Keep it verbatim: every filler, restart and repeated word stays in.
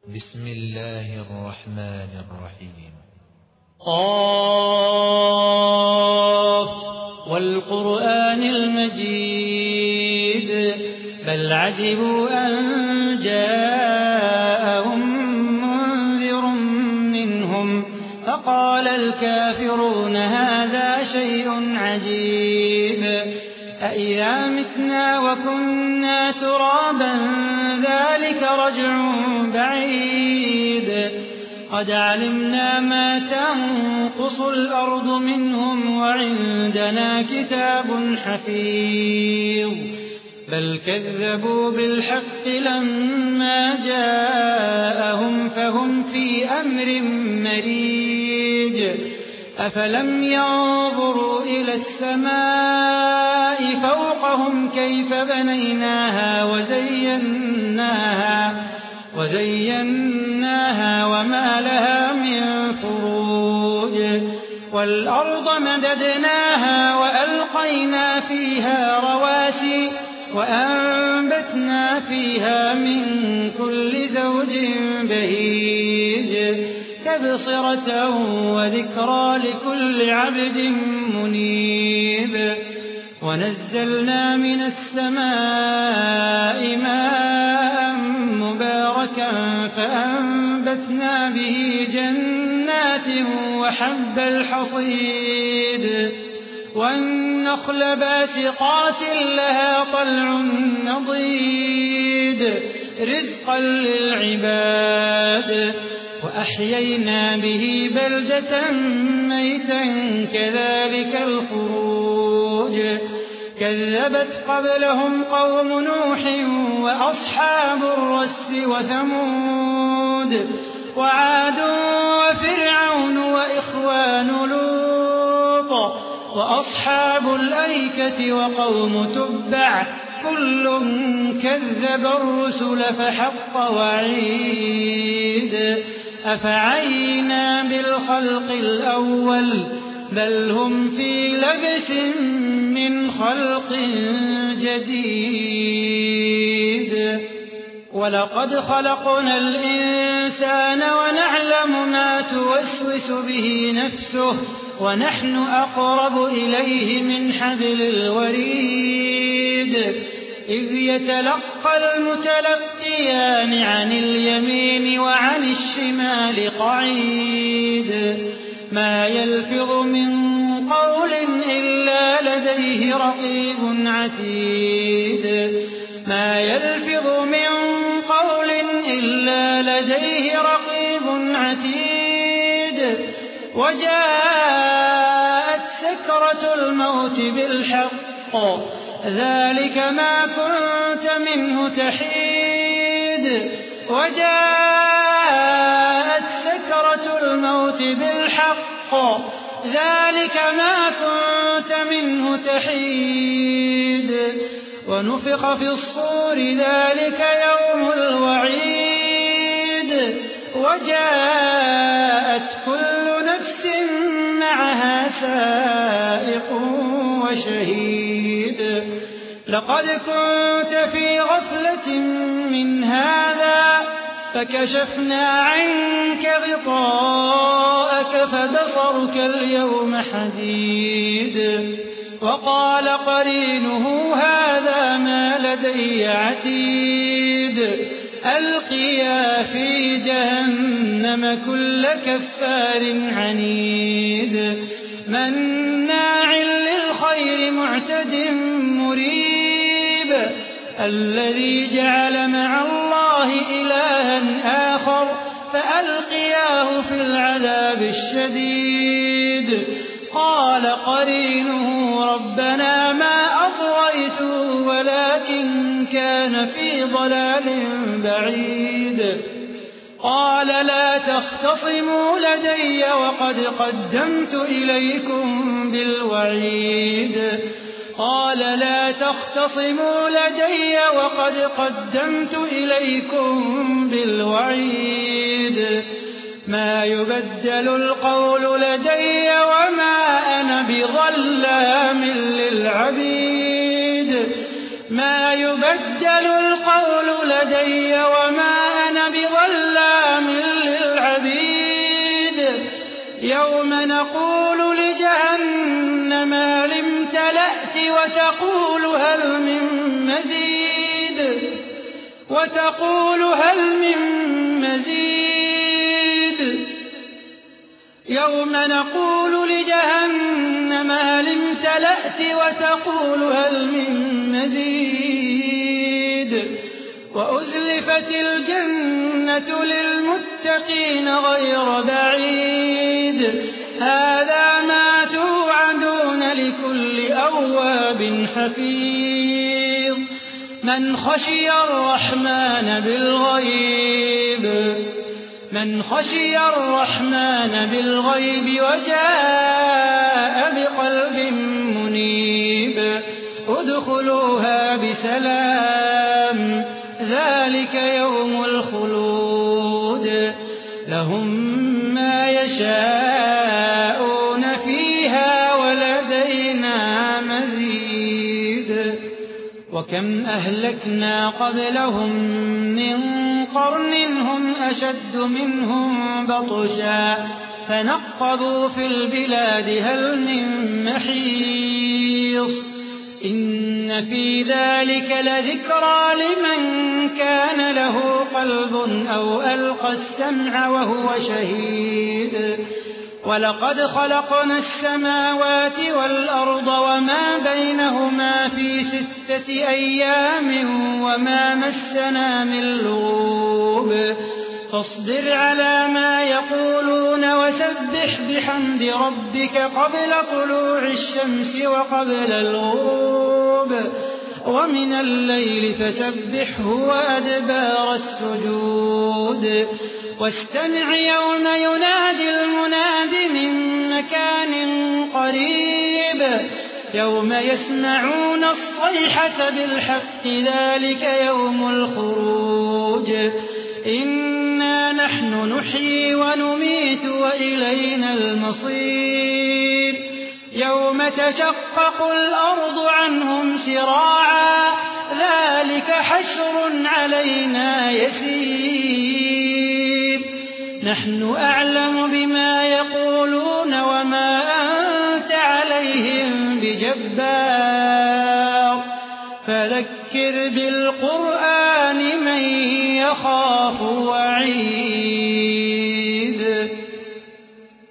بسم الله الرحمن الرحيم. قاف والقرآن المجيد بل عجبوا أن جاءهم منذر منهم فقال الكافرون هذا شيء عجيب أإذا متنا وكنا ترابا ذلك رجع بعيد قد علمنا ما تنقص الأرض منهم وعندنا كتاب حفيظ بل كذبوا بالحق لما جاءهم فهم في أمر مريج أفلم ينظروا إلى السماء فوقهم كيف بنيناها وزيناها وزيناها وما لها من فروج والأرض مددناها وألقينا فيها رواسي وأنبتنا فيها من كل زوج بهيج تبصرة وذكرى لكل عبد منيب ونزلنا من السماء ماء مباركا فأنبتنا به جنات وحب الحصيد والنخل باسقات لها طلع نضيد رزقا للعباد وأحيينا به بلدة ميتا كذلك الخروج كذبت قبلهم قوم نوح وأصحاب الرس وثمود وعاد وفرعون وإخوان لوط وأصحاب الأيكة وقوم تبع كل كذب الرسل فحق وعيد أفعينا بالخلق الأول بل هم في لبس من خلق جديد ولقد خلقنا الإنسان ونعلم ما توسوس به نفسه ونحن أقرب إليه من حبل الوريد إذ يتلقى المتلقيان عن اليمين وعن الشمال قعيد ما يلفظ من قول إلا لديه رقيب عتيد ما يلفظ من قول إلا لديه رقيب عتيد وجاءت سكرة الموت بالحق ذلك ما كنت منه تحيد وجاءت سكرة الموت بالحق ذلك ما كنت منه تحيد ونفخ في الصور ذلك يوم الوعيد وجاءت كل نفس معها سائق وشهيد لقد كنت في غفلة من هذا فكشفنا عنك غطاءك فبصرك اليوم حديد وقال قرينه هذا ما لدي عتيد ألقيا في جهنم كل كفار عنيد مناع للخير معتد مريب الذي جعل مع الله إلها آخر فألقياه في العذاب الشديد قال قرينه ربنا ما أطغيته ولكن كان في ضلال بعيد قال لا تختصموا لدي وقد قدمت إليكم بالوعيد قال لا تختصموا لدي وقد قدمت إليكم بالوعيد ما يبدل القول لدي وما أنا بظلام للعبيد ما يبدل القول لدي وما أنا بظلام يوم نقول لجهنم هل امتلأت وتقول هل من مزيد وتقول هل من مزيد يوم نقول لجهنم هل امتلأت وتقول هل من مزيد وأزلفت الجنة للمتقين غير بعيد هذا ما توعدون لكل أواب حفيظ من خشي الرحمن بالغيب من خشي الرحمن بالغيب وجاء بقلب منيب ادخلوها بسلام ذلك يوم الخلود لهم ما يشاءون فيها ولدينا مزيد وكم أهلكنا قبلهم من قرن هم أشد منهم بطشا فنقبوا في البلاد هل من محيص إن في ذلك لذكرى لمن كان له قلب أو ألقى السمع وهو شهيد ولقد خلقنا السماوات والأرض وما بينهما في ستة أيام وما مسنا من لغوب فاصبر على ما يقولون وسبح بحمد ربك قبل طلوع الشمس وقبل الغروب ومن الليل فسبحه وأدبار السجود واستمع يوم ينادي المناد من مكان قريب يوم يسمعون الصيحة بالحق ذلك يوم الخروج إنا نحن نحيي ونميت وإلينا المصير يوم تشقق الأرض عنهم سراعا ذلك حشر علينا يسير نحن أعلم بما يقولون وما أنت عليهم بجبار فذكر بالقرآن من يخاف وعيد